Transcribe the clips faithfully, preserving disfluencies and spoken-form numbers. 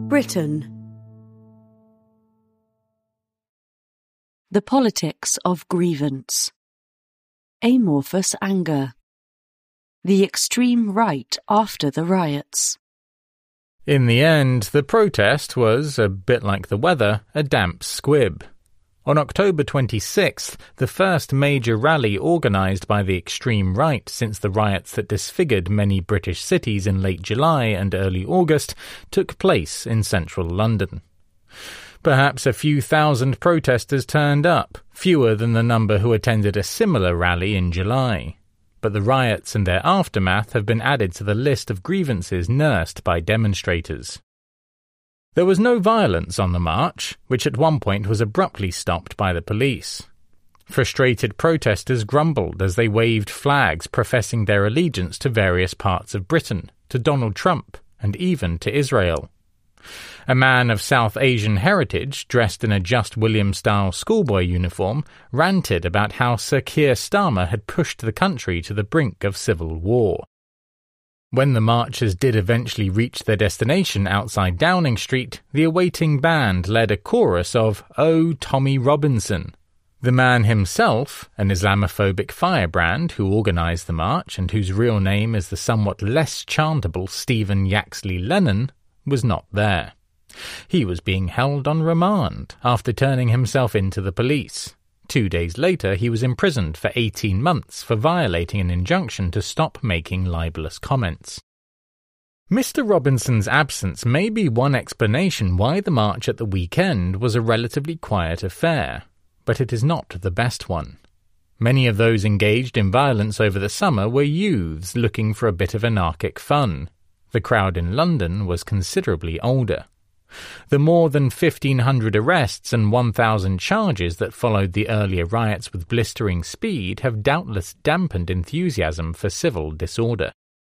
Britain. The politics of grievance. Amorphous anger. The extreme right after the riots. In the end, the protest was, a bit like the weather, a damp squib. On October twenty-sixth, the first major rally organised by the extreme right since the riots that disfigured many British cities in late July and early August took place in central London. Perhaps a few thousand protesters turned up, fewer than the number who attended a similar rally in July. But the riots and their aftermath have been added to the list of grievances nursed by demonstrators. There was no violence on the march, which at one point was abruptly stopped by the police. Frustrated protesters grumbled as they waved flags professing their allegiance to various parts of Britain, to Donald Trump, and even to Israel. A man of South Asian heritage, dressed in a Just William-style schoolboy uniform, ranted about how Sir Keir Starmer had pushed the country to the brink of civil war. When the marchers did eventually reach their destination outside Downing Street, the awaiting band led a chorus of "Oh, Tommy Robinson." The man himself, an Islamophobic firebrand who organised the march and whose real name is the somewhat less chantable Stephen Yaxley Lennon, was not there. He was being held on remand after turning himself in to the police. Two days later, he was imprisoned for eighteen months for violating an injunction to stop making libelous comments. Mister Robinson's absence may be one explanation why the march at the weekend was a relatively quiet affair, but it is not the best one. Many of those engaged in violence over the summer were youths looking for a bit of anarchic fun. The crowd in London was considerably older. The more than fifteen hundred arrests and one thousand charges that followed the earlier riots with blistering speed have doubtless dampened enthusiasm for civil disorder.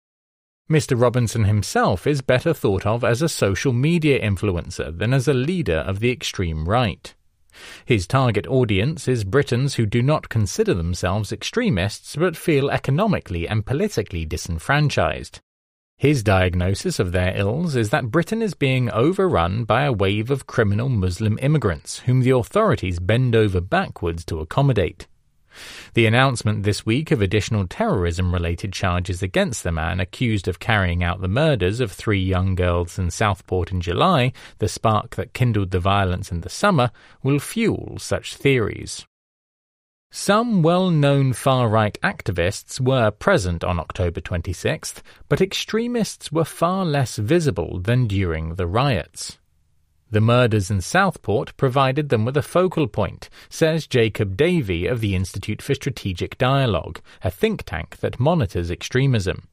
Mister Robinson himself is better thought of as a social media influencer than as a leader of the extreme right. His target audience is Britons who do not consider themselves extremists but feel economically and politically disenfranchised. His diagnosis of their ills is that Britain is being overrun by a wave of criminal Muslim immigrants whom the authorities bend over backwards to accommodate. The announcement this week of additional terrorism-related charges against the man accused of carrying out the murders of three young girls in Southport in July, the spark that kindled the violence in the summer, will fuel such theories. Some well-known far-right activists were present on October twenty-sixth, but extremists were far less visible than during the riots. The murders in Southport provided them with a focal point, says Jacob Davey of the Institute for Strategic Dialogue, a think tank that monitors extremism.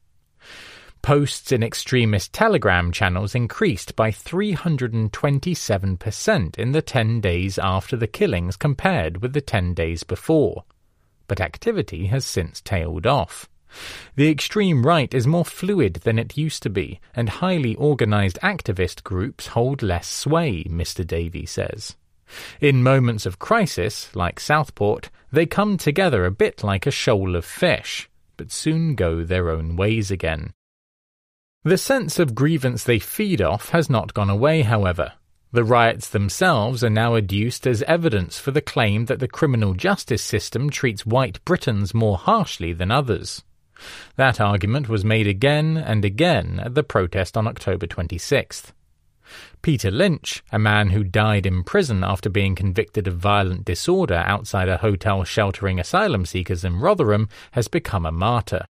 Posts in extremist Telegram channels increased by three hundred twenty-seven percent in the ten days after the killings compared with the ten days before. But activity has since tailed off. The extreme right is more fluid than it used to be, and highly organised activist groups hold less sway, Mister Davey says. In moments of crisis, like Southport, they come together a bit like a shoal of fish, but soon go their own ways again. The sense of grievance they feed off has not gone away, however. The riots themselves are now adduced as evidence for the claim that the criminal justice system treats white Britons more harshly than others. That argument was made again and again at the protest on October twenty-sixth. Peter Lynch, a man who died in prison after being convicted of violent disorder outside a hotel sheltering asylum seekers in Rotherham, has become a martyr.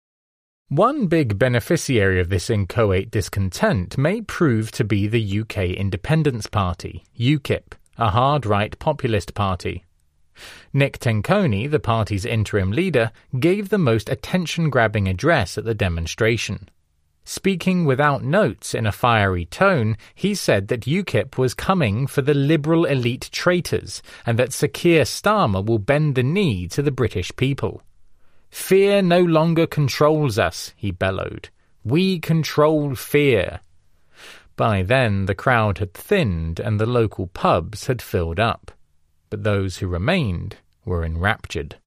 One big beneficiary of this inchoate discontent may prove to be the U K Independence Party, UKIP, a hard-right populist party. Nick Tenconi, the party's interim leader, gave the most attention-grabbing address at the demonstration. Speaking without notes in a fiery tone, he said that UKIP was coming for the liberal elite traitors and that Sir Keir Starmer will bend the knee to the British people. "Fear no longer controls us," he bellowed. "We control fear." By then, the crowd had thinned and the local pubs had filled up. But those who remained were enraptured.